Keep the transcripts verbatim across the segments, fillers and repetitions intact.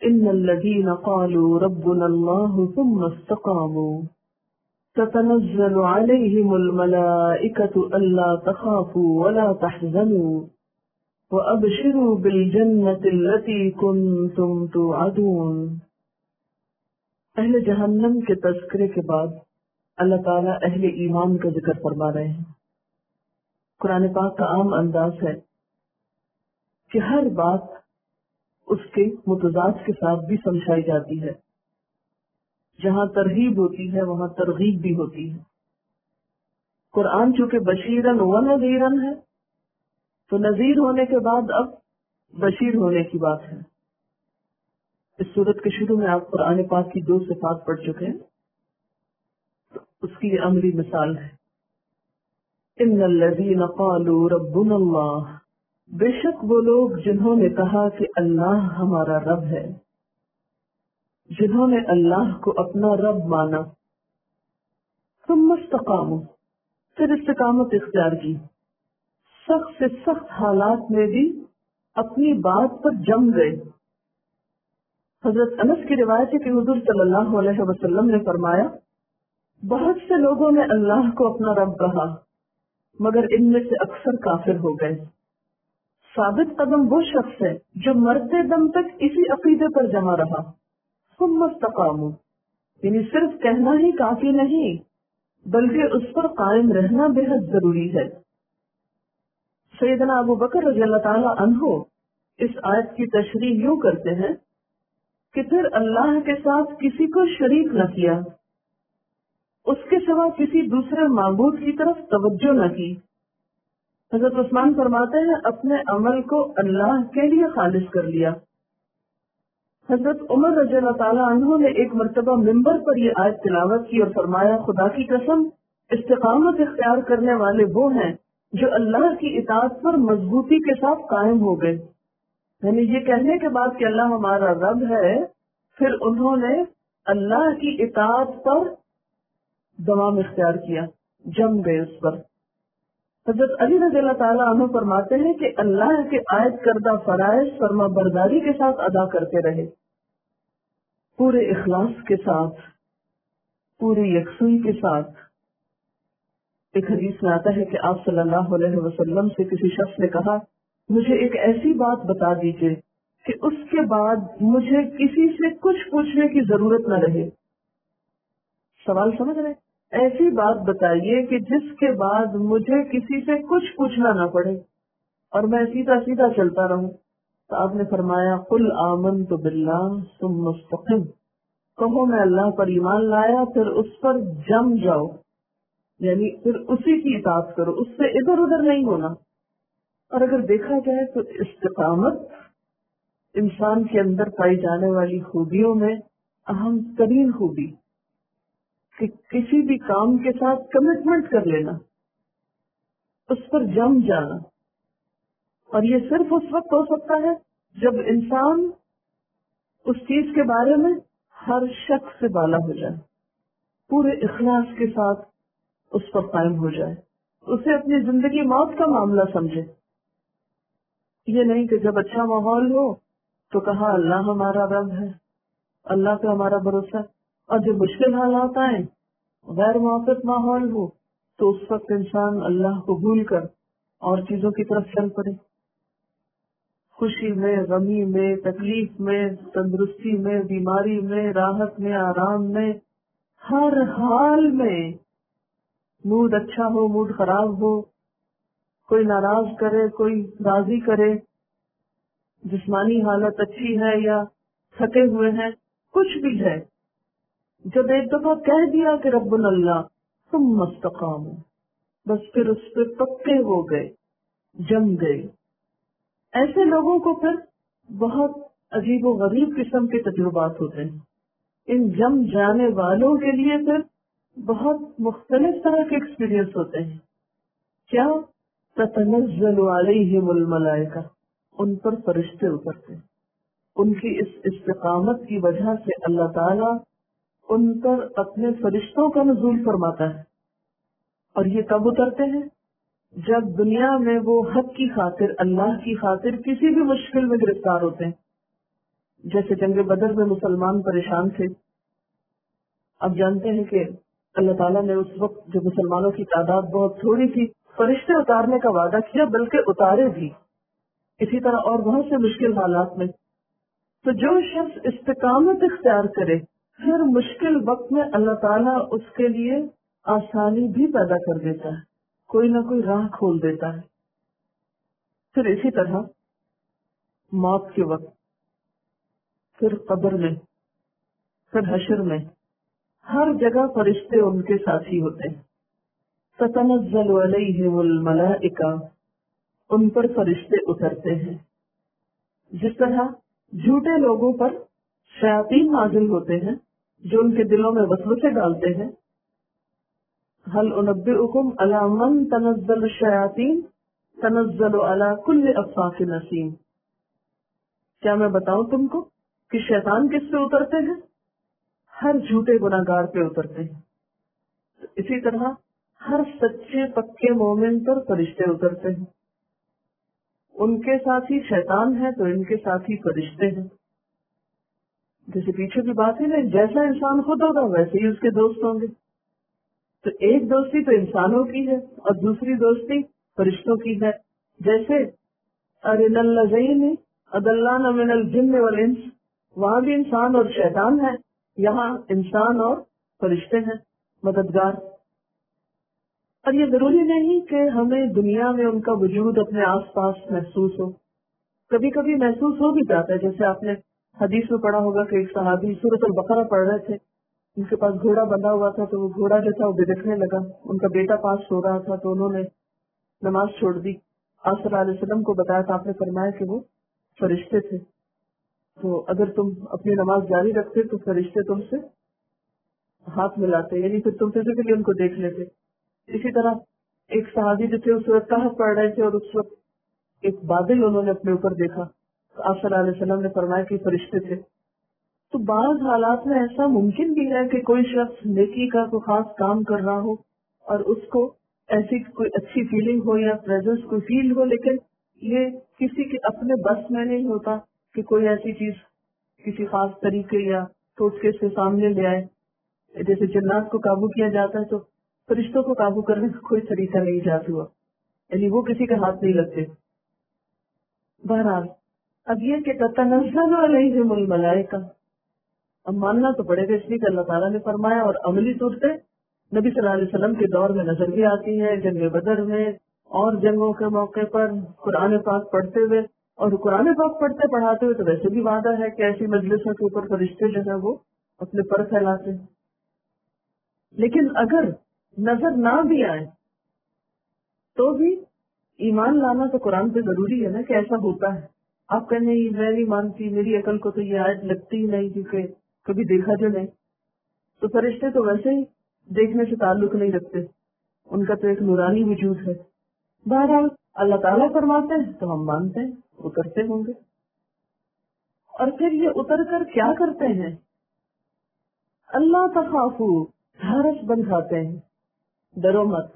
ان الذین قالوا ربنا اللہ ثم استقاموا تتنزل علیہم الملائکۃ الا تخافوا ولا تحزنوا وابشروا بالجنۃ التی کنتم توعدون۔ اہل جہنم کے تذکرے کے بعد اللہ تعالیٰ اہل ایمان کا ذکر فرما رہے ہیں۔ قرآن پاک کا عام انداز ہے کہ ہر بات اس کے متضاد کے ساتھ بھی سمجھائی جاتی ہے۔ جہاں ترغیب ہوتی ہے وہاں ترغیب بھی ہوتی ہے۔ قرآن چونکہ بشیرن و نذیرن ہے تو نذیر ہونے کے بعد اب بشیر ہونے کی بات ہے۔ اس صورت کے شروع میں آپ قرآن پاک کی دو صفات پڑھ چکے ہیں، تو اس کی یہ عملی مثال ہے۔ ان الذین قالوا ربنا اللہ، بے شک وہ لوگ جنہوں نے کہا کہ اللہ ہمارا رب ہے، جنہوں نے اللہ کو اپنا رب مانا، ثم استقاموا، پھر استقامت اختیار کی، سخت سے سخت حالات میں بھی اپنی بات پر جم گئے۔ حضرت انس کی روایت ہے کہ حضور صلی اللہ علیہ وسلم نے فرمایا، بہت سے لوگوں نے اللہ کو اپنا رب کہا مگر ان میں سے اکثر کافر ہو گئے۔ ثابت قدم وہ شخص ہے جو مرتے دم تک اسی عقیدے پر جمع رہا۔ ثم استقاموا، یعنی صرف کہنا ہی کافی نہیں بلکہ اس پر قائم رہنا بے حد ضروری ہے۔ سیدنا ابو بکر رضی اللہ تعالی عنہ اس آیت کی تشریح یوں کرتے ہیں کہ پھر اللہ کے ساتھ کسی کو شریک نہ کیا، اس کے سوا کسی دوسرے معبود کی طرف توجہ نہ کی۔ حضرت عثمان فرماتے ہیں اپنے عمل کو اللہ کے لیے خالص کر لیا۔ حضرت عمر رضی اللہ تعالیٰ عنہ نے ایک مرتبہ منبر پر یہ آیت تلاوت کی اور فرمایا، خدا کی قسم استقامت اختیار کرنے والے وہ ہیں جو اللہ کی اطاعت پر مضبوطی کے ساتھ قائم ہو گئے۔ یعنی یہ کہنے کے بعد کہ اللہ ہمارا رب ہے، پھر انہوں نے اللہ کی اطاعت پر دوام اختیار کیا، جم گئے اس پر۔ حضرت علی رضی اللہ تعالیٰ عنہ فرماتے ہیں کہ اللہ کے عائد کردہ فرائض فرما برداری کے ساتھ ادا کرتے رہے، پورے اخلاص کے ساتھ، پوری یکسوئی کے ساتھ۔ ایک حدیث میں آتا ہے کہ آپ صلی اللہ علیہ وسلم سے کسی شخص نے کہا، مجھے ایک ایسی بات بتا دیجئے کہ اس کے بعد مجھے کسی سے کچھ پوچھنے کی ضرورت نہ رہے۔ سوال سمجھ رہے؟ ایسی بات بتائیے کہ جس کے بعد مجھے کسی سے کچھ پوچھنا نہ پڑے اور میں سیدھا سیدھا چلتا رہوں۔ تو آپ نے فرمایا، قل آمنت باللہ ثم استقم، کہو میں اللہ پر ایمان لایا پھر اس پر جم جاؤ، یعنی پھر اسی کی اطاعت کرو، اس سے ادھر ادھر نہیں ہونا۔ اور اگر دیکھا جائے تو استقامت انسان کے اندر پائی جانے والی خوبیوں میں اہم ترین خوبی کہ کسی بھی کام کے ساتھ کمٹمنٹ کر لینا، اس پر جم جانا۔ اور یہ صرف اس وقت ہو سکتا ہے جب انسان اس چیز کے بارے میں ہر شخص سے بالا ہو جائے، پورے اخلاص کے ساتھ اس پر قائم ہو جائے، اسے اپنی زندگی موت کا معاملہ سمجھے۔ یہ نہیں کہ جب اچھا ماحول ہو تو کہا اللہ ہمارا رب ہے، اللہ پہ ہمارا بھروسہ، اور جب مشکل حالات آئیں، غیر موافق ماحول ہو تو اس وقت انسان اللہ کو بھول کر اور چیزوں کی طرف چل پڑے۔ خوشی میں، غمی میں، تکلیف میں، تندرستی میں، بیماری میں، راحت میں، آرام میں، ہر حال میں، موڈ اچھا ہو، موڈ خراب ہو، کوئی ناراض کرے، کوئی راضی کرے، جسمانی حالت اچھی ہے یا تھکے ہوئے ہیں، کچھ بھی ہے، جب ایک دفعہ کہہ دیا کہ ربنا اللہ ثم استقاموا، بس پھر اس پہ پکے ہو گئے، جم گئے۔ ایسے لوگوں کو پھر بہت عجیب و غریب قسم کے تجربات ہوتے ہیں۔ ان جم جانے والوں کے لیے پھر بہت مختلف طرح کے ایکسپیرینس ہوتے ہیں۔ کیا؟ تتنزل علیہم الملائکہ، ان پر فرشتے اترتے ہیں۔ ان کی اس استقامت کی وجہ سے اللہ تعالیٰ ان پر اپنے فرشتوں کا نزول فرماتا ہے۔ اور یہ کب اترتے ہیں؟ جب دنیا میں وہ حق کی خاطر، اللہ کی خاطر کسی بھی مشکل میں گرفتار ہوتے ہیں، جیسے جنگ بدر میں مسلمان پریشان تھے. اب جانتے ہیں کہ اللہ تعالیٰ نے اس وقت جو مسلمانوں کی تعداد بہت تھوڑی تھی فرشتے اتارنے کا وعدہ کیا، بلکہ اتارے بھی. اسی طرح اور بہت سے مشکل حالات میں. تو جو شخص استقامت اختیار کرے پھر مشکل وقت میں اللہ تعالیٰ اس کے لیے آسانی بھی پیدا کر دیتا ہے، کوئی نہ کوئی راہ کھول دیتا ہے. پھر اسی طرح موت کے وقت، پھر قبر میں، پھر حشر میں، ہر جگہ فرشتے ان کے ساتھی ہوتے ہیں. تتنزل علیہم الملائکہ، ان پر فرشتے اترتے ہیں. جس طرح جھوٹے لوگوں پر شیاطین نازل ہوتے ہیں جو ان کے دلوں میں وسوسے ڈالتے ہیں. هل انبئکم علی من تنزل الشیاطین تنزل علی کل افاک نسیم، کیا میں بتاؤں تم کو کہ شیطان کس پہ اترتے ہیں؟ ہر جھوٹے گناہگار پہ اترتے ہیں. اسی طرح ہر سچے پکے مومن پر فرشتے اترتے ہیں. ان کے ساتھ ہی شیطان ہے تو ان کے ساتھ ہی فرشتے ہیں. جیسے پیچھے کی بات ہے نا، جیسا انسان خود ہوگا ویسے ہی اس کے دوست ہوں گے. تو ایک دوستی تو انسانوں کی ہے اور دوسری دوستی فرشتوں کی ہے. جیسے ارن اللذین اضلانا من الجن والانس، وہاں بھی انسان اور شیطان ہے، یہاں انسان اور فرشتے ہیں مددگار. اور یہ ضروری نہیں کہ ہمیں دنیا میں ان کا وجود اپنے آس پاس محسوس ہو. کبھی کبھی محسوس ہو بھی جاتا ہے. جیسے آپ نے حدیث میں پڑھا ہوگا کہ ایک صحابی سورۃ البقرہ پڑھ رہے تھے، ان کے پاس گھوڑا بندھا ہوا تھا، تو وہ گھوڑا جو تھا وہ بھٹکنے لگا. ان کا بیٹا پاس سو رہا تھا تو انہوں نے نماز چھوڑ دی. آپ صلی اللہ علیہ وسلم کو بتایا تو آپ نے فرمایا کہ وہ فرشتے تھے. تو اگر تم اپنی نماز جاری رکھتے تو فرشتے تم سے ہاتھ ملاتے، یعنی پھر تم فزیکلی ان کو دیکھ لیتے. اسی طرح ایک صحابی جو تھے اس وقت کہف پڑھ رہے تھے اور اس وقت ایک بادل انہوں نے اپنے اوپر دیکھا تو آپ صلی اللہ علیہ وسلم نے فرمایا کہ فرشتے تھے. تو بعض حالات میں ایسا ممکن بھی ہے کہ کوئی شخص نیکی کا کوئی خاص کام کر رہا ہو اور اس کو ایسی کوئی اچھی فیلنگ ہو یا پریزنس کوئی فیل ہو، لیکن یہ کسی کے اپنے بس میں نہیں ہوتا کہ کوئی ایسی چیز کسی خاص طریقے یا ٹوٹکے سے سامنے لے آئے. جیسے جنات کو قابو کیا جاتا ہے تو فرشتوں کو قابو کرنے کا کوئی طریقہ نہیں ایجاد ہوا، یعنی وہ کسی کے ہاتھ نہیں لگتے. بہرحال اب یہ کہ تتنزل علیہم الملائکہ، اب ماننا تو پڑے گا اس لیے کہ اللہ تعالیٰ نے فرمایا، اور عملی طور پہ نبی صلی اللہ علیہ وسلم کے دور میں نظر بھی آتی ہے. جنگ بدر میں اور جنگوں کے موقع پر قرآن پاک پڑھتے ہوئے، اور قرآن پاک پڑھتے پڑھاتے ہوئے تو ویسے بھی وعدہ ہے کہ ایسی مجلسوں کے اوپر فرشتے جو ہے وہ اپنے پر پھیلاتے ہیں. لیکن اگر نظر نہ بھی آئے تو بھی ایمان لانا تو قرآن پہ ضروری ہے نا کہ ایسا ہوتا ہے. آپ کہنے میں نہیں مانتی، میری عقل کو تو یہ آیت لگتی ہی نہیں کیونکہ کبھی دیکھا جو نہیں. تو فرشتے تو ویسے ہی دیکھنے سے تعلق نہیں رکھتے، ان کا تو ایک نورانی وجود ہے. بہرحال اللہ تعالیٰ فرماتے ہیں تو ہم مانتے ہیں اترتے ہوں گے. اور پھر یہ اتر کر کیا کرتے ہیں؟ اللہ تخافو، ڈھارس بندھاتے ہیں، ڈرو مت،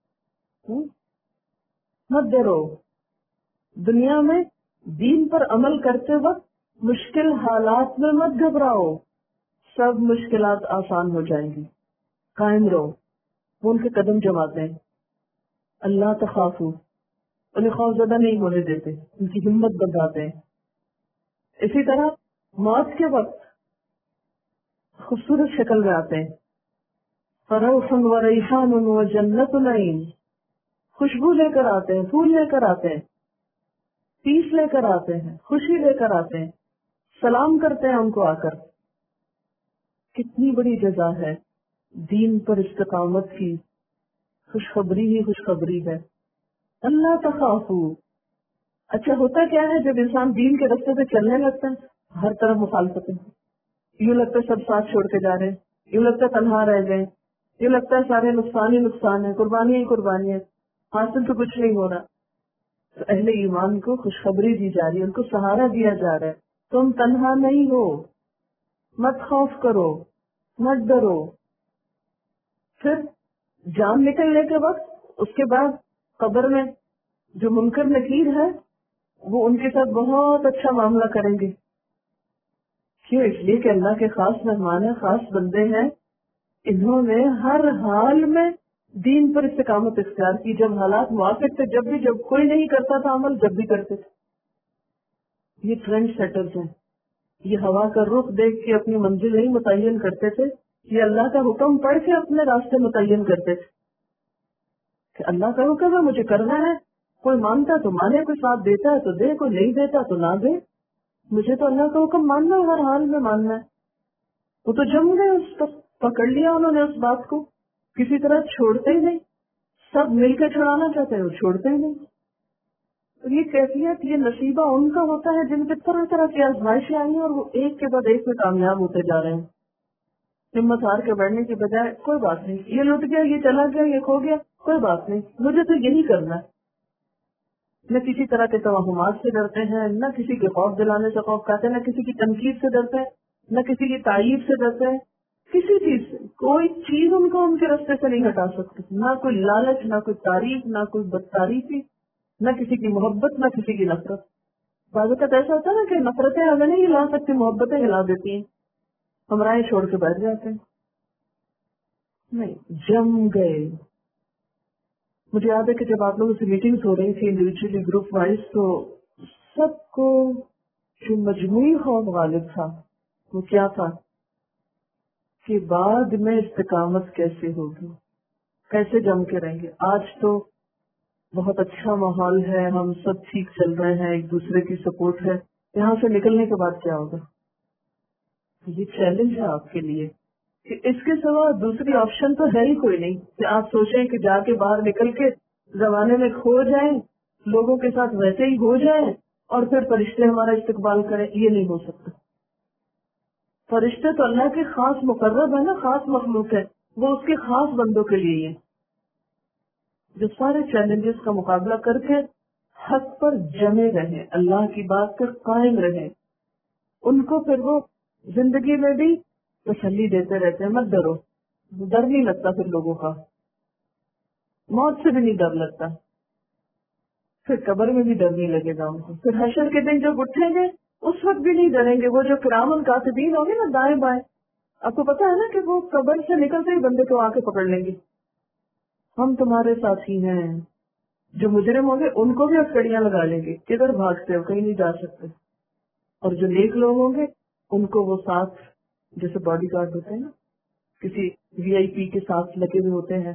مت ڈرو. دنیا میں دین پر عمل کرتے وقت مشکل حالات میں مت گھبراؤ، سب مشکلات آسان ہو جائیں گی. قائم رہو. وہ ان کے قدم جماتے ہیں. اللہ تخافو، انہیں خوف زدہ نہیں ہونے دیتے، ان کی ہمت بڑھاتے ہیں. اسی طرح موت کے وقت خوبصورت شکل میں آتے ہیں. فروح و ریحان و جنت نعیم، خوشبو لے کر آتے ہیں، پھول لے کر آتے ہیں، پیس لے کر آتے ہیں، خوشی لے کر آتے ہیں، سلام کرتے ہیں ان کو آ کر. کتنی بڑی جزا ہے دین پر استقامت کی، خوشخبری ہی خوشخبری ہے. اللہ تخافو. اچھا ہوتا کیا ہے جب انسان دین کے راستے پہ چلنے لگتا ہے ہر طرف مخالفتیں، یوں لگتا ہے سب ساتھ چھوڑ کے جا رہے ہیں، یوں لگتا ہے تنہا رہ گئے، یوں لگتا ہے سارے نقصان ہی نقصان ہے، قربانی ہی قربانی ہے، حاصل تو کچھ نہیں ہو رہا. تو اہل ایمان کو خوشخبری دی جا رہی ہے، ان کو سہارا دیا جا رہا ہے. تم تنہا نہیں ہو، مت خوف کرو، مت ڈرو. پھر جان نکلنے کے وقت اس کے بعد قبر میں جو منکر نکیر ہے وہ ان کے ساتھ بہت اچھا معاملہ کریں گے. کیوں؟ اس لیے کہ اللہ کے خاص مہمان ہیں، خاص بندے ہیں، انہوں نے ہر حال میں دین پر استقامت اختیار کی. جب حالات موافق تھے، جب بھی جب کوئی نہیں کرتا تھا عمل، جب بھی کرتے تھے. یہ ٹرینڈ سیٹرز ہیں. یہ ہوا کا رخ دیکھ کے اپنی منزل نہیں متعین کرتے تھے، یہ اللہ کا حکم پڑھ کے اپنے راستے متعین کرتے تھے کہ اللہ کا حکم ہے، مجھے کرنا ہے. کوئی مانتا تو مانے، کوئی ساتھ دیتا ہے تو دے، کوئی نہیں دیتا تو نہ دے. مجھے تو اللہ کا حکم ماننا ہے، ہر حال میں ماننا ہے. وہ تو جم گئے اس پر، پکڑ لیا انہوں نے اس بات کو، کسی طرح چھوڑتے ہی نہیں. سب مل کے چھڑانا چاہتے ہیں، وہ چھوڑتے ہی نہیں. اور یہ کیفیت، یہ نصیبہ ان کا ہوتا ہے جن پہ طرح طرح کی آزمائشیں آئی ہیں اور وہ ایک کے بعد ایک میں کامیاب ہوتے جا رہے ہیں. ہمت ہار کے بڑھنے کی بجائے کوئی بات نہیں، یہ لٹ گیا، یہ چلا گیا، یہ کھو گیا، کوئی بات نہیں، مجھے تو یہی کرنا ہے. نہ کسی طرح کے توہمات سے ڈرتے ہیں، نہ کسی کے خوف دلانے سے خوف کھاتے ہیں، نہ کسی کی تنقید سے ڈرتے ہیں، نہ کسی کی تعریف سے ڈرتے ہیں. کسی چیز سے، کوئی چیز ان کو ان کے راستے سے نہیں ہٹا سکتی. نہ کوئی لالچ، نہ کوئی تعریف، نہ کوئی بدتعریفی، نہ کسی کی محبت، نہ کسی کی نفرت. بعض اوقات ایسا ہوتا ہے نا کہ نفرتیں ہمیں نہیں ہلا سکتی، محبتیں ہلا دیتی ہیں، ہم رائے چھوڑ کے بیٹھ جاتے ہیں. نہیں، جم گئے. مجھے یاد ہے کہ جب آپ لوگوں سے میٹنگز ہو رہی تھی انڈیویجلی، گروپ وائز، تو سب کو جو مجموعی خوف غالب تھا وہ کیا تھا کہ بعد میں استقامت کیسے ہوگی، کیسے جم کے رہیں گے. آج تو بہت اچھا ماحول ہے، ہم سب ٹھیک چل رہے ہیں، ایک دوسرے کی سپورٹ ہے. یہاں سے نکلنے کے بعد کیا ہوگا؟ یہ چیلنج ہے آپ کے لیے کہ اس کے سوا دوسری آپشن تو ہے ہی کوئی نہیں کہ آپ سوچیں کہ جا کے باہر نکل کے زمانے میں کھو جائیں، لوگوں کے ساتھ ویسے ہی ہو جائیں اور پھر فرشتے ہمارا استقبال کریں. یہ نہیں ہو سکتا. فرشتے تو اللہ کے خاص مقرب ہے نا، خاص مخلوق ہے، وہ اس کے خاص بندوں کے لیے ہے جو سارے چیلنجز کا مقابلہ کر کے حق پر جمے رہے، اللہ کی بات پر قائم رہے. ان کو پھر وہ زندگی میں بھی تسلی دیتے رہتے ہیں، مت ڈرو. ڈر نہیں لگتا پھر لوگوں کا، موت سے بھی نہیں ڈر لگتا، پھر قبر میں بھی ڈر نہیں لگے گا ان کو. پھر حشر کے دن جب اٹھیں گے اس وقت بھی نہیں ڈریں گے. وہ جو کرامن کاتبین ہوں گے نا دائیں بائیں، آپ کو پتا ہے نا کہ وہ قبر سے نکلتے ہی بندے کو آ کے پکڑ لیں گے، ہم تمہارے ساتھی ہیں. جو مجرم ہوں گے ان کو بھی اکڑیاں لگا لیں گے، کدھر بھاگتے ہو، کہیں نہیں جا سکتے. اور جو نیک لوگ ہوں گے ان کو وہ ساتھ، جیسے باڈی گارڈ ہوتے ہیں نا، کسی وی آئی پی کے ساتھ لگے ہوئے ہوتے ہیں،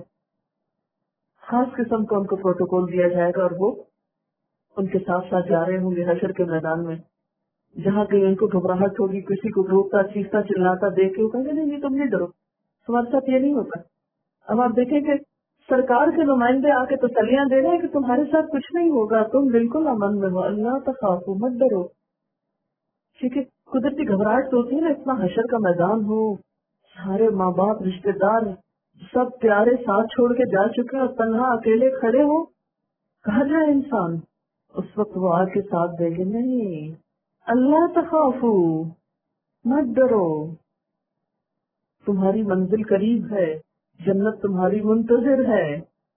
خاص قسم کا ان کو پروٹوکول دیا جائے گا اور وہ ان کے ساتھ ساتھ جا رہے ہوں گے حشر کے میدان میں. جہاں کہیں ان کو گھبراہٹ ہوگی، کسی کو روکتا چیختا چلاتا دیکھ کے وہ کہیں گے نہیں نہیں تم نہیں ڈرو، تمہارے ساتھ یہ نہیں ہوتا. اب آپ دیکھیں کہ سرکار کے نمائندے آ کے تسلیاں دے رہے ہیں کہ تمہارے ساتھ کچھ نہیں ہوگا، تم بالکل امن میں ہو، اللہ تخافوا مت ڈرو. ٹھیک ہے، قدرتی گھبراہٹ تو ہوتی ہے نا، اتنا حشر کا میدان ہو، سارے ماں باپ رشتے دار سب پیارے ساتھ چھوڑ کے جا چکے اور تنہا اکیلے کھڑے ہو، کہاں جائے انسان؟ اس وقت وہ آ کے ساتھ دیں گے، نہیں اللہ تخافوا مت ڈرو، تمہاری منزل قریب ہے، جنت تمہاری منتظر ہے.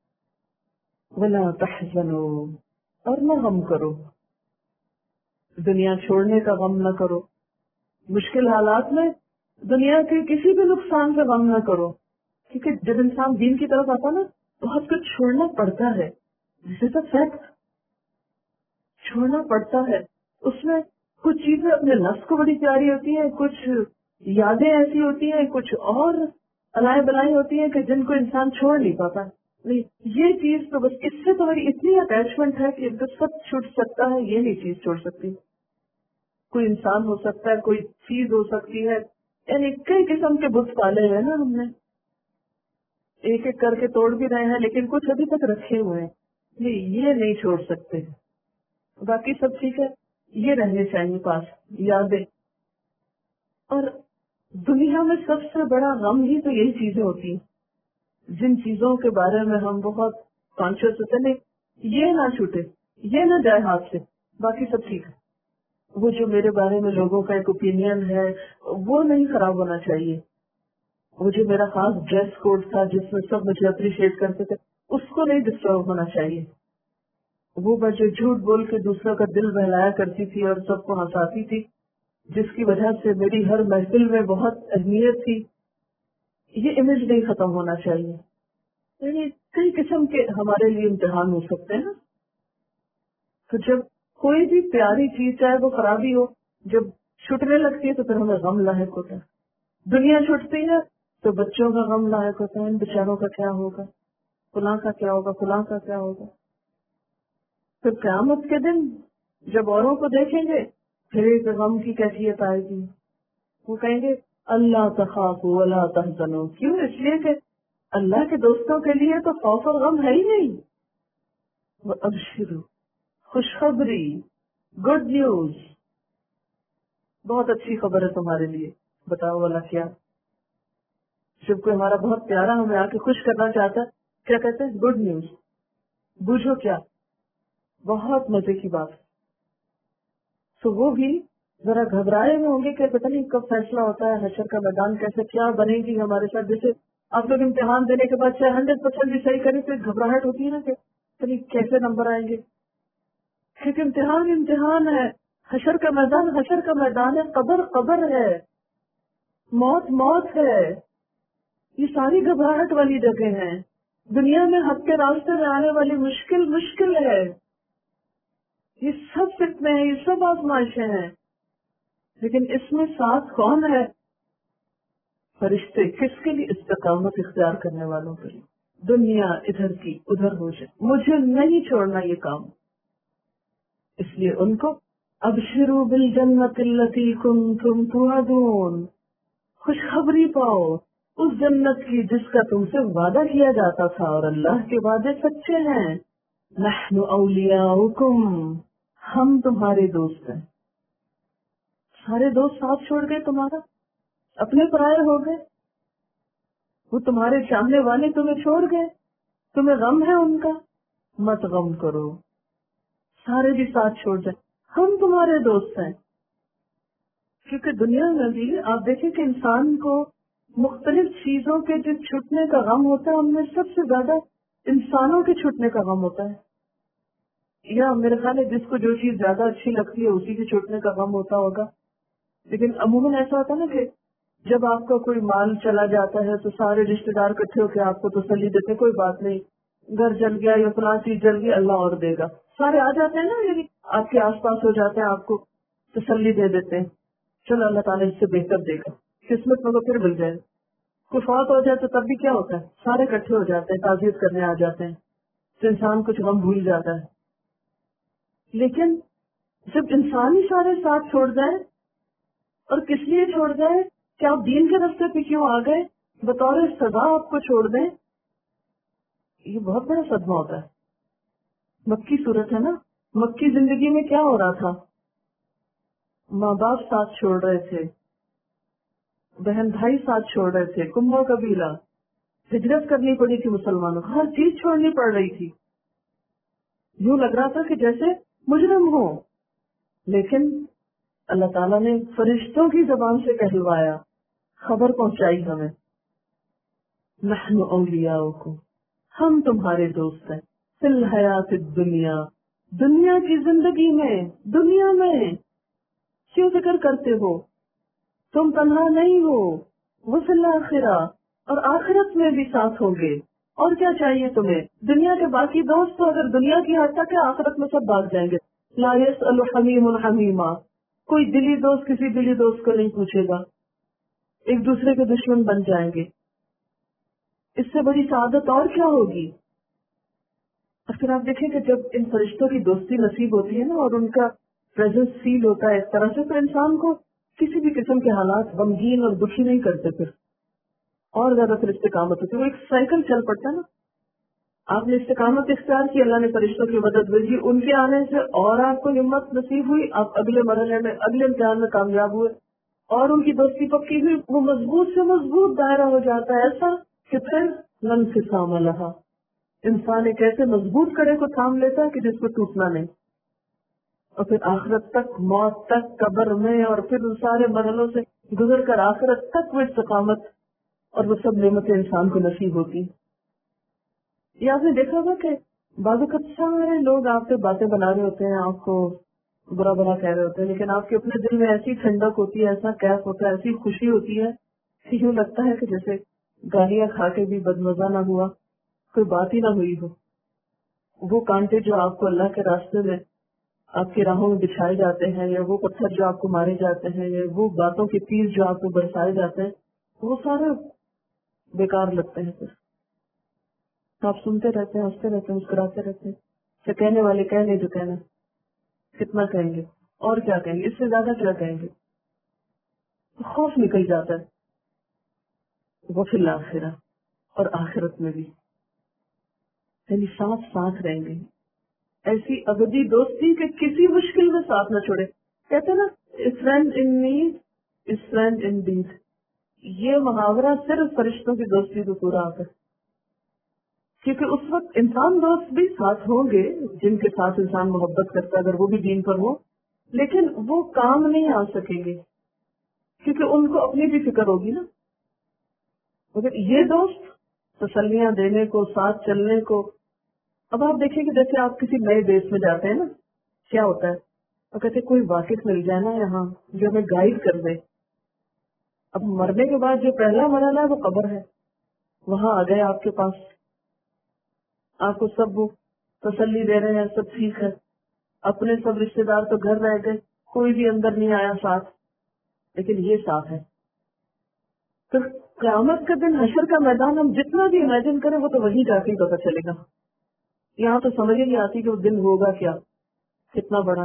ولا تحزنوا، اور نہ غم کرو، دنیا چھوڑنے کا غم نہ کرو، مشکل حالات میں دنیا کے کسی بھی نقصان کا غم نہ کرو. کیونکہ جب انسان دین کی طرف آتا نا بہت کچھ چھوڑنا پڑتا ہے، جسے تو فیکٹ چھوڑنا پڑتا ہے. اس میں کچھ چیزیں اپنے نفس کو بڑی پیاری ہوتی ہیں، کچھ یادیں ایسی ہوتی ہیں، کچھ اور الائے بلائیں ہوتی ہیں کہ جن کو انسان چھوڑ نہیں پاتا. نہیں، یہ چیز تو بس اس سے تو بڑی اتنی اٹیچمنٹ ہے کہ سب چھوٹ سکتا ہے، یہ نہیں چیز چھوڑ سکتی. کوئی انسان ہو سکتا ہے، کوئی چیز ہو سکتی ہے، یعنی کئی قسم کے بت پالے ہیں نا ہم نے، ایک ایک کر کے توڑ بھی رہے ہیں لیکن کچھ ابھی تک رکھے ہوئے ہیں. نہیں، یہ نہیں چھوڑ سکتے. باقی سب ٹھیک ہے، یہ رہنے چاہیے پاس یادیں. اور دنیا میں سب سے بڑا غم ہی تو یہی چیزیں ہوتی ہیں جن چیزوں کے بارے میں ہم بہت کانشیس ہوتے ہیں. یہ نہ چھوٹے، یہ نہ جائے ہاتھ سے، باقی سب ٹھیک ہے. وہ جو میرے بارے میں لوگوں کا ایک اوپینین ہے وہ نہیں خراب ہونا چاہیے. وہ جو میرا خاص ڈریس کوڈ تھا جس میں سب مجھے اپریشیٹ کرتے تھے اس کو نہیں ڈسٹرب ہونا چاہیے. وہ میں جو جھوٹ بول کے دوسروں کا دل بہلایا کرتی تھی اور سب کو ہنساتی تھی جس کی وجہ سے میری ہر محفل میں بہت اہمیت تھی، یہ امیج نہیں ختم ہونا چاہیے. یعنی کئی قسم کے ہمارے لیے امتحان ہو سکتے ہیں. تو جب کوئی بھی پیاری چیز چاہے وہ خرابی ہو، جب چھٹنے لگتی ہے تو پھر ہمیں غم لاحق ہوتا ہے. دنیا چھٹتی ہے تو بچوں کا غم لاحق ہوتا ہے، ان بیچاروں کا کیا ہوگا، فلاں کا کیا ہوگا، فلاں کا کیا ہوگا. پھر قیامت کے دن جب اوروں کو دیکھیں گے پھر ایک غم کی کیفیت آئے گی. وہ کہیں گے اللہ تخافوا ولا تحزنوا. کیوں؟ اس لیے کہ اللہ کے دوستوں کے لیے تو خوف اور غم ہے ہی نہیں. وابشروا، خوشخبری، گڈ نیوز، بہت اچھی خبر ہے تمہارے لیے. بتاؤ والا کیا؟ جب کوئی ہمارا بہت پیارا ہمیں آ کے خوش کرنا چاہتا ہے کیا کہتے ہیں؟ Good news. بوجھو کیا، بہت مزے کی بات. تو وہ بھی ذرا گھبرائے ہوئے ہوں گے کہ پتہ نہیں کب فیصلہ ہوتا ہے، حشر کا میدان کیسے کیا بنے گی ہمارے ساتھ. جیسے آپ لوگ امتحان دینے کے بعد چاہے ہنڈریڈ پرسینٹ بھی صحیح کریں تو گھبراہٹ ہوتی ہے نا کہ پتہ نہیں کیسے نمبر آئیں گے. کیونکہ امتحان امتحان ہے، حشر کا میدان حشر کا میدان ہے، قبر قبر ہے، موت موت ہے. یہ ساری گھبراہٹ والی جگہ ہیں. دنیا میں حق کے راستے میں آنے والی مشکل مشکل ہے. یہ سب فتنے ہیں، یہ سب آزمائشیں ہیں. لیکن اس میں ساتھ کون ہے؟ فرشتے. کس کے لیے؟ استقامت اختیار کرنے والوں کے لیے. دنیا ادھر کی ادھر ہو جائے، مجھے نہیں چھوڑنا یہ کام. اس لیے ان کو ابشروا بالجنت التی کنتم توعدون، خوشخبری پاؤ اس جنت کی جس کا تم سے وعدہ کیا جاتا تھا، اور اللہ کے وعدے سچے ہیں. نحن اولیاؤکم، ہم تمہارے دوست ہیں. سارے دوست ساتھ چھوڑ گئے تمہارا، اپنے پرائے ہو گئے. وہ تمہارے چاہنے والے تمہیں چھوڑ گئے، تمہیں غم ہے ان کا، مت غم کرو. سارے بھی ساتھ چھوڑ جائیں، ہم تمہارے دوست ہیں. کیونکہ دنیا میں بھی آپ دیکھیں کہ انسان کو مختلف چیزوں کے جو چھٹنے کا غم ہوتا ہے ان میں سب سے زیادہ انسانوں کے چھٹنے کا غم ہوتا ہے. یا میرے خیال ہے جس کو جو چیز زیادہ اچھی لگتی ہے اسی کے چھوٹنے کا غم ہوتا ہوگا. لیکن عموماً ایسا ہوتا ہے نا کہ جب آپ کا کوئی مال چلا جاتا ہے تو سارے رشتے دار اکٹھے ہو کے آپ کو تسلی دیتے کوئی بات نہیں، گھر جل گیا یا فلاں چیز جل گئی اللہ اور دے گا. سارے آ جاتے ہیں نا، یعنی آپ کے آس پاس ہو جاتے ہیں، آپ کو تسلی دے دیتے ہیں چلو اللہ تعالیٰ اس سے بہتر دے گا، قسمت میں وہ پھر مل جائے. کوئی فوت ہو جائے تو تب بھی کیا ہوتا ہے، سارے اکٹھے ہو جاتے ہیں، تعزیت کرنے آ جاتے ہیں، تو انسان کچھ غم بھول جاتا ہے. لیکن جب انسان ہی سارے ساتھ چھوڑ جائے، اور کس لیے چھوڑ جائے کہ آپ دین کے راستے پہ کیوں آ گئے، بطور سزا آپ کو چھوڑ دیں، یہ بہت بڑا صدمہ ہوتا ہے. مکی صورت ہے نا، مکی زندگی میں کیا ہو رہا تھا، ماں باپ ساتھ چھوڑ رہے تھے، بہن بھائی ساتھ چھوڑ رہے تھے، کنبہ قبیلہ، ہجرت کرنی پڑی تھی مسلمانوں کو، ہر چیز چھوڑنی پڑ رہی تھی. یوں لگ رہا تھا کہ جیسے مجرم ہو. لیکن اللہ تعالیٰ نے فرشتوں کی زبان سے کہلوایا، خبر پہنچائی ہمیں، نحن اولیاؤکم، ہم تمہارے دوست ہیں، فی الحیات الدنیا، دنیا کی زندگی میں، دنیا میں کیوں فکر کرتے ہو، تم تنہا نہیں ہو، وفی الآخرہ، اور آخرت میں بھی ساتھ ہوں گے. اور کیا چاہیے تمہیں؟ دنیا کے باقی دوست تو اگر دنیا کی حد تک ہے آخرت میں سب بھاگ جائیں گے. لا یسأل حمیم حمیما، کوئی دلی دوست کسی دلی دوست کو نہیں پوچھے گا، ایک دوسرے کے دشمن بن جائیں گے. اس سے بڑی سعادت اور کیا ہوگی؟ اور پھر آپ دیکھیں کہ جب ان فرشتوں کی دوستی نصیب ہوتی ہے نا اور ان کا پریزنس فیل ہوتا ہے اس طرح سے، تو انسان کو کسی بھی قسم کے حالات غمگین اور دکھی نہیں کرتے، پھر اور زیادہ پھر استقامت ہوتی ہے. وہ ایک سائیکل چل پڑتا ہے نا. آپ نے استقامت اختیار کی، اللہ نے فرشتوں کی مدد بھیجی، ان کے آنے سے اور آپ کو ہمت نصیب ہوئی، آپ اگلے مرحلے میں اگلے امتحان میں کامیاب ہوئے، اور ان کی دوستی پکی ہوئی. وہ مضبوط سے مضبوط دائرہ ہو جاتا ہے، ایسا کہ پھر لنفصام لہا، انسان ایک ایسے مضبوط کڑے کو تھام لیتا ہے کہ جس کو ٹوٹنا نہیں. اور پھر آخرت تک، موت تک، قبر میں، اور پھر ان سارے مرحلوں سے گزر کر آخرت تک وہ استقامت اور وہ سب نعمتیں انسان کو نصیب ہوتی. یہ آپ نے دیکھا ہوگا کہ بعض اوقات سارے لوگ آپ سے باتیں بنا رہے ہوتے ہیں، آپ کو برا برا کہہ رہے ہوتے ہیں، لیکن آپ کے اپنے دل میں ایسی ٹھنڈک ہوتی ہے، ایسا کیف ہوتا ہے، ایسی خوشی ہوتی ہے کہ یوں لگتا ہے کہ جیسے گالیاں کھا کے بھی بدمزہ نہ ہوا، کوئی بات ہی نہ ہوئی ہو۔ وہ کانٹے جو آپ کو اللہ کے راستے میں آپ کی راہوں میں بچھائے جاتے ہیں، یا وہ پتھر جو آپ کو مارے جاتے ہیں، یا وہ باتوں کے تیر جو آپ کو برسائے جاتے ہیں، وہ سارے بیکار لگتے ہیں۔ پھر آپ سنتے رہتے ہیں، ہنستے رہتے ہیں، مسکراتے رہتے ہیں، کہ کہنے والے کہہ لیں جو کہنا، کتنا کہیں گے اور کیا کہیں گے، اس سے زیادہ کیا کہیں گے۔ خوف نکل جاتا ہے۔ وہ فی الآخرہ، اور آخرت میں بھی، یعنی ساتھ ساتھ رہیں گے، ایسی ابدی دوستی کہ کسی مشکل میں ساتھ نہ چھوڑے۔ کہتے ہیں نا، friend in need is friend indeed, یہ محاورہ صرف فرشتوں کی دوستی کو پورا آتا ہے، کیونکہ اس وقت انسان دوست بھی ساتھ ہوں گے جن کے ساتھ انسان محبت کرتا ہے، اگر وہ بھی دین پر ہو، لیکن وہ کام نہیں آ سکیں گے کیونکہ ان کو اپنی بھی فکر ہوگی نا۔ مگر یہ دوست تسلیاں دینے کو، ساتھ چلنے کو۔ اب آپ دیکھیں کہ جیسے آپ کسی نئے دیش میں جاتے ہیں نا، کیا ہوتا ہے، وہ کہتے کوئی واقف مل جائے نا یہاں جو ہمیں گائیڈ کر دے۔ اب مرنے کے بعد جو پہلا مرحلہ ہے وہ قبر ہے، وہاں آ گئے آپ کے پاس، آپ کو سب وہ تسلی دے رہے ہیں، سب ٹھیک ہے، اپنے سب رشتے دار تو گھر رہ گئے، کوئی بھی اندر نہیں آیا ساتھ، لیکن یہ ساتھ ہے۔ تو قیامت کا دن، حشر کا میدان، ہم جتنا بھی امیجن کریں وہ تو وہی جا کے پتہ چلے گا، یہاں تو سمجھ ہی نہیں آتی کہ وہ دن ہوگا کیا، کتنا بڑا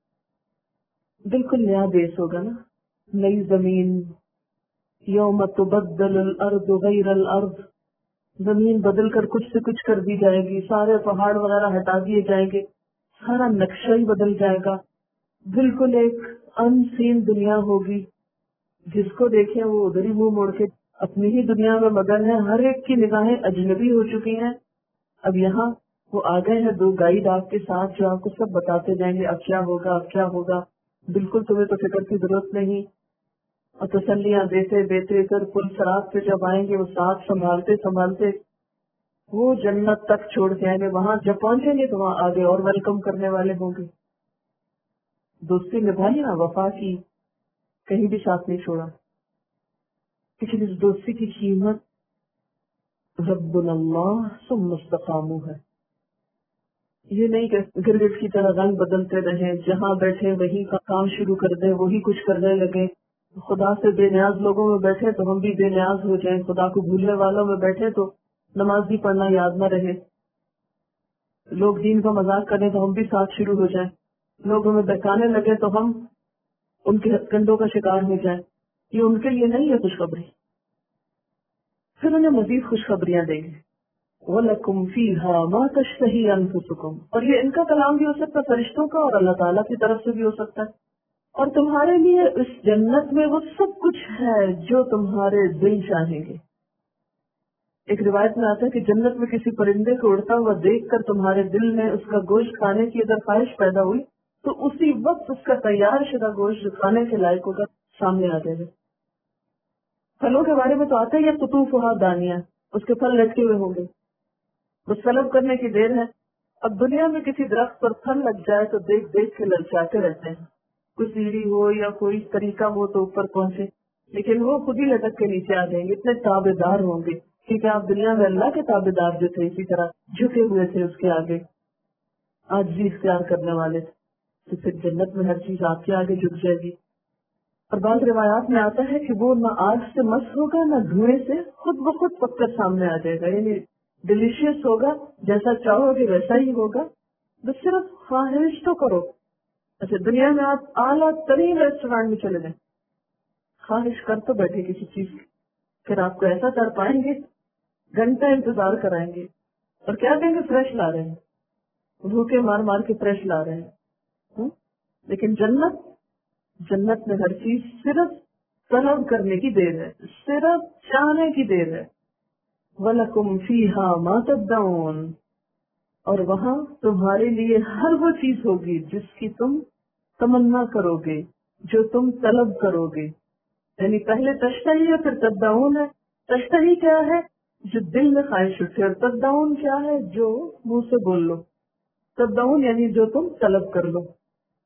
ہے۔ بالکل نیا دیش ہوگا نا، نئی زمین، یوم تبدل الارض غیر الارض، زمین بدل کر کچھ سے کچھ کر دی جائے گی، سارے پہاڑ وغیرہ ہٹا دیے جائیں گے، سارا نقشہ ہی بدل جائے گا، بالکل ایک ان سین دنیا ہوگی، جس کو دیکھیں وہ ادھر ہی منہ موڑ کے اپنی ہی دنیا میں مگن ہے، ہر ایک کی نگاہیں اجنبی ہو چکی ہیں۔ اب یہاں وہ آ گئے ہیں دو گائیڈ آپ کے ساتھ جو آپ کو سب بتاتے جائیں گے اب کیا ہوگا، اب کیا ہوگا، بالکل تمہیں تو فکر کی ضرورت نہیں، اور تسلیاں دیتے دیتے پھر پل صراط پہ جب آئیں گے وہ ساتھ سنبھالتے سنبھالتے وہ جنت تک چھوڑ کے آئیں گے، وہاں جب پہنچیں گے تو وہاں آگے اور ویلکم کرنے والے ہوں گے۔ دوستی نبھائی نا، وفا کی، کہیں بھی ساتھ نہیں چھوڑا، لیکن اس دوستی کی قیمت ربنا اللہ ثم استقاموا ہے۔ یہ نہیں کہ گرگٹ کی طرح رنگ بدلتے رہیں، جہاں بیٹھے وہی کا کام شروع کر دیں، وہی کچھ کرنے لگے، خدا سے بے نیاز لوگوں میں بیٹھے تو ہم بھی بے نیاز ہو جائیں، خدا کو بھولنے والوں میں بیٹھے تو نماز بھی پڑھنا یاد نہ رہے، لوگ دین کا مذاق کریں تو ہم بھی ساتھ شروع ہو جائیں، لوگ ہمیں بہکانے لگے تو ہم ان کے ہتھ کنڈوں کا شکار ہو جائیں۔ یہ ان کے لیے نہیں ہے خوشخبری۔ پھر انہیں مزید خوشخبریاں دیں گے، وَلَكُمْ فِيهَا مَا تَشْتَهِي أَنفُسُكُمْ، اور یہ ان کا کلام بھی ہو سکتا ہے، فرشتوں کا، اور اللہ تعالیٰ کی طرف سے بھی ہو سکتا ہے، اور تمہارے لیے اس جنت میں وہ سب کچھ ہے جو تمہارے دل چاہیں گے۔ ایک روایت میں آتا ہے کہ جنت میں کسی پرندے کو اڑتا ہوا دیکھ کر تمہارے دل میں اس کا گوشت کھانے کی اگر خواہش پیدا ہوئی تو اسی وقت اس کا تیار شدہ گوشت جو کھانے کے لائق ہوگا سامنے آ جائے گا۔ پھلوں کے بارے میں تو آتا ہے یہ قطوفہا دانیہ، اس کے پھل لٹکے ہوئے ہوں گے، بس طلب کرنے کی دیر ہے۔ اب دنیا میں کسی درخت پر پھل لگ جائے تو دیکھ دیکھ کے للچاتے رہتے ہیں، کوئی سیڑھی ہو یا کوئی طریقہ ہو تو اوپر پہنچے، لیکن وہ خود ہی لٹک کے نیچے آ جائیں گے، اتنے تابے دار ہوں گے، کیونکہ آپ دنیا میں اللہ کے تابے دار جو تھے اسی طرح جھکے ہوئے تھے اس کے آگے، عاجزی اختیار کرنے والے تھے، تو پھر جنت میں ہر چیز آپ کے آگے جھک جائے گی۔ اور بعض روایات میں آتا ہے کہ وہ نہ آگ سے مس ہوگا نہ دھوئیں سے، خود بخود پک کر سامنے آ جائے گا، یعنی ڈیلیشیس ہوگا، جیسا چاہو گے ویسا ہی ہوگا، بس صرف خواہش تو کرو۔ اچھا دنیا میں آپ اعلیٰ ترین ریسٹورینٹ میں چلے جائیں، خواہش کر تو بیٹھے کسی چیز کی، پھر آپ کو ایسا کر پائیں گے، گھنٹہ انتظار کرائیں گے، اور کیا کہیں گے فریش لا رہے ہیں، بھوکے مار مار کے فریش لا رہے ہیں۔ لیکن جنت جنت میں ہر چیز صرف طلب کرنے کی دیر ہے، صرف چاہنے کی دیر ہے۔ وَلَكُمْ فِيهَا مَا تَدَّعُونَ، اور وہاں تمہارے لیے ہر وہ چیز ہوگی جس کی تم تمنا کرو گے، جو تم طلب کرو گے۔ یعنی پہلے تشتہی ہے، پھر تدعون ہے۔ تشتہی کیا ہے؟ جو دل میں خواہش اٹھے، اور تدعون کیا ہے؟ جو منہ سے بول لو۔ تدعون یعنی جو تم طلب کر لو۔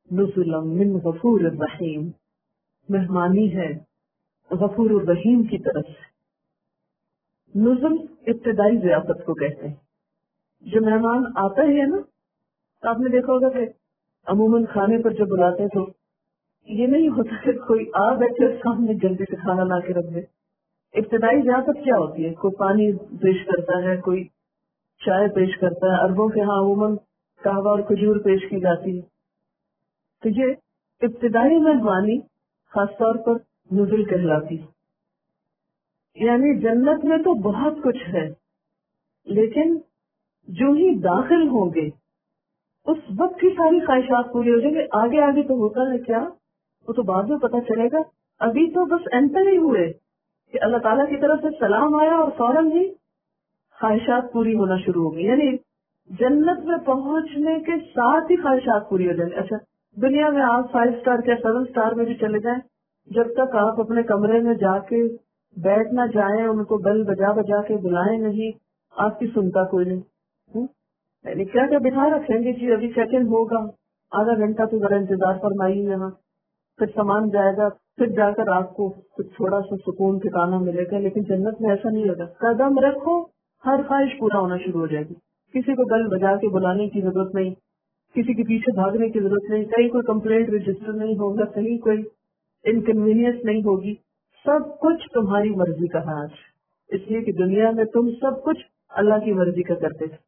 نزلا من غفور الرحیم، مہمانی ہے غفور الرحیم کی طرف سے۔ نزل ابتدائی ضیافت کو کہتے ہیں۔ جو مہمان آتا ہی ہے نا، تو آپ نے دیکھا ہوگا کہ عموماً کھانے پر جب بلاتے ہیں تو یہ نہیں ہوتا کہ کوئی آ بیٹھے سامنے جلدی سے کھانا لا کے رکھ دے۔ ابتدائی ضیافت کیا ہوتی ہے؟ کوئی پانی پیش کرتا ہے، کوئی چائے پیش کرتا ہے، عربوں کے ہاں عموماً قہوہ اور کھجور پیش کی جاتی ہے۔ تو یہ ابتدائی مہمانی خاص طور پر نزل کہلاتی ہے۔ یعنی جنت میں تو بہت کچھ ہے، لیکن جو ہی داخل ہوں گے اس وقت کی ساری خواہشات پوری ہو جائیں گے۔ آگے آگے تو ہوتا ہے کیا وہ تو بعد میں پتہ چلے گا، ابھی تو بس انٹر ہی ہوئے کہ اللہ تعالیٰ کی طرف سے سلام آیا اور فوراً ہی خواہشات پوری ہونا شروع ہو گئی۔ یعنی جنت میں پہنچنے کے ساتھ ہی خواہشات پوری ہو جائیں گی۔ اچھا دنیا میں آپ فائیو اسٹار کیا سیون اسٹار میں بھی چلے جائیں، جب تک آپ اپنے کمرے میں جا کے بیٹھ نہ جائیں، ان کو بیل بجا بجا کے بلائیں نہیں، آپ کی سنتا کوئی نہیں۔ یعنی کیا کیا بٹھا رکھیں گے جی ابھی چیک ان ہوگا، آدھا گھنٹہ تو ذرا انتظار فرمائیے یہاں، پھر سامان جائے گا، پھر جا کر آپ کو کچھ تھوڑا سا سکون ٹھکانا ملے گا۔ لیکن جنت میں ایسا نہیں ہوگا، قدم رکھو ہر خواہش پورا ہونا شروع ہو جائے گی، کسی کو بیل بجا کے بلانے کی ضرورت نہیں، کسی کے پیچھے بھاگنے کی ضرورت نہیں، کہیں کوئی کمپلینٹ رجسٹر نہیں ہوگا، کہیں کوئی انکنوینئنس نہیں ہوگی، سب کچھ تمہاری مرضی کا ہے آج، اس لیے کہ دنیا میں تم سب کچھ اللہ کی مرضی کا کرتے تھے۔